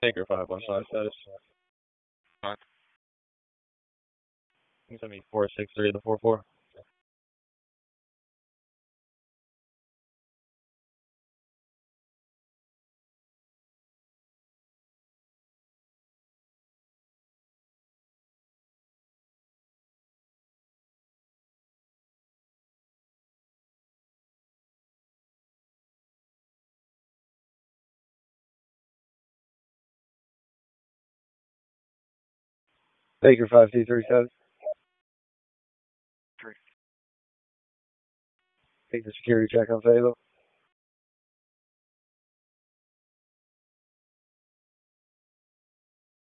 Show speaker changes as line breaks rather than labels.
Baker 515 status.
Fine.
You send me 463 to 44. Baker 5237.
Three.
Take the security check on Fable.